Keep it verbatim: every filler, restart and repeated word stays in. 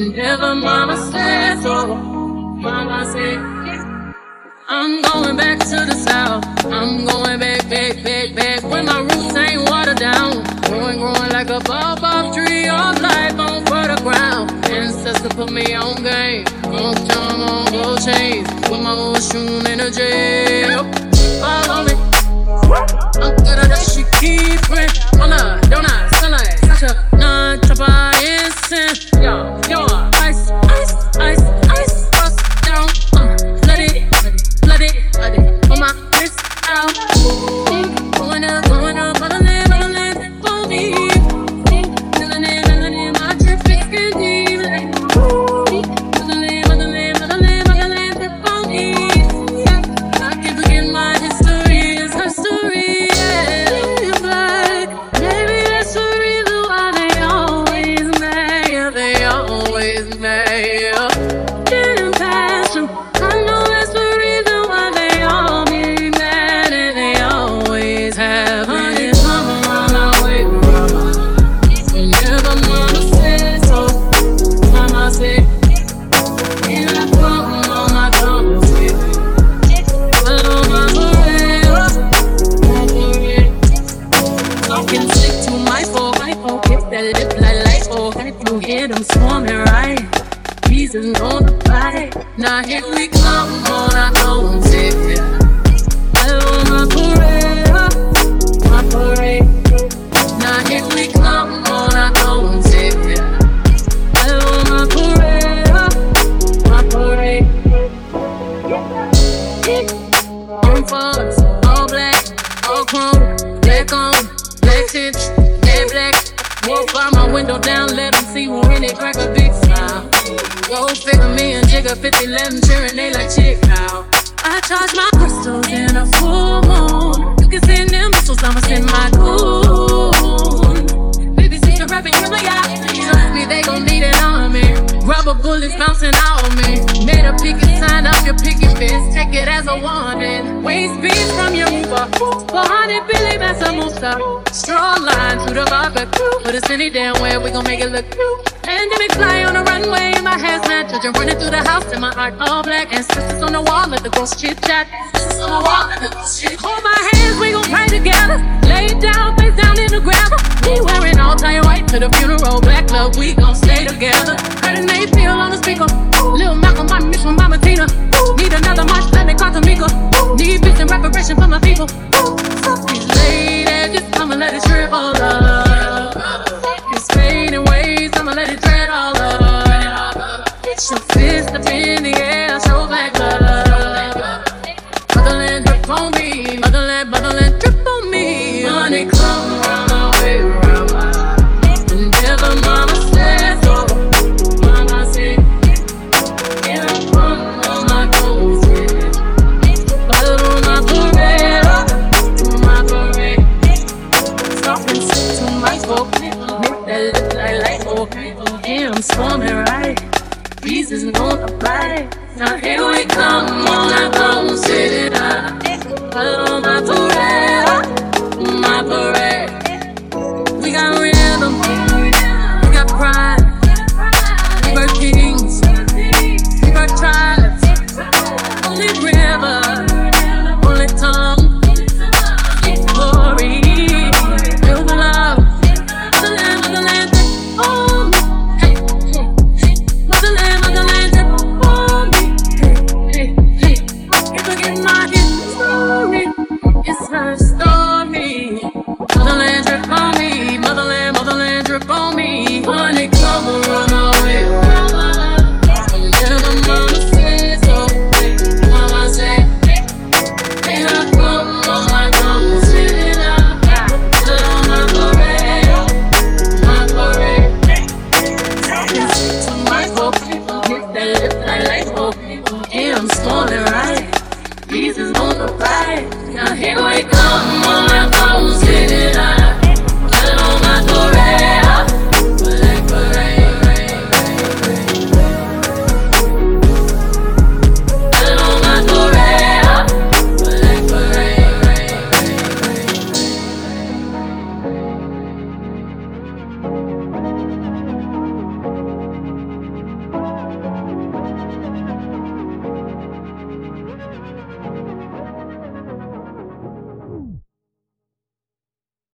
Whenever mama says so, mama said, I'm going back to the south. I'm going back, back, back, back. When my roots ain't watered down. Growing, growing like a bob tree of life on fertile ground. Ancestor put me on game. On time, on gold chains. With my old shoe energy. Follow me. I'm good at that she keep it. Oh no, donut, sunlight, such a non-chopper instant. Yo, yo, ice, ice, ice, ice, bust down. Uh, flood it, flood it, flood it. On my wrist out. Going up, going up, bubbling, bubbling, for me. Bubbling, bubbling, my drip is getting deep. Bubbling, bubbling, bubbling, bubbling, for me. I can't forget my history, it's her story. I'm swarming right, reason on the fight. Now here we come on our own tip. Hello, my parade, my parade. Now here we come on our own tip. Hello, my parade, my parade. On fours, all black, all chrome, black on, black tips, dead black. Walk by my window down, let them see who in it, crack a big smile. Go figure me and Jigga fifty, let them cheering, they like chick now. I charge my crystals in a full moon. You can send them missiles, I'ma send my goon. Baby, see you rapping in my yacht. Trust me, they gon' need it on me. Rubber bullets bouncing out on me. Made a picket sign up your picket fence. Take it as a warning. Waist beats from your mover. four hundred Billy Massa Musa. Straw line through the barbecue. Put us any damn way, we gon' make it look cute. Pandemic fly on the runway in my hazmat. Children running through the house in my art all black. Ancestors on the wall, let the ghost chit chat. Ancestors on the wall, let the ghost chit. Hold my hands, we gon' pray together. Lay down, face down in the gravel. We wearing all tie white to the funeral. Black love, we gon' stay together. Heard a name feel on the speaker. Lil Malcolm, my miss from Mama Tina. Need another march, let me call Tamika. Need peace and reparation for my people. Fuck these ladies, just I'ma let it trip all up. It's fading ways, I'ma let it tread all up. Get your fist up in the air, show black love. Motherland drip on me, motherland, motherland drip on me. Money come around my way, around my life. Whenever mama says so, mama said, yeah, I'm from on my goals. Follow my parade, my parade. Stop and sit to my folk, make that look like light, okay. Yeah, I'm swarming right, reasons don't apply. Now here we come on our own city. Follow my parade, my parade.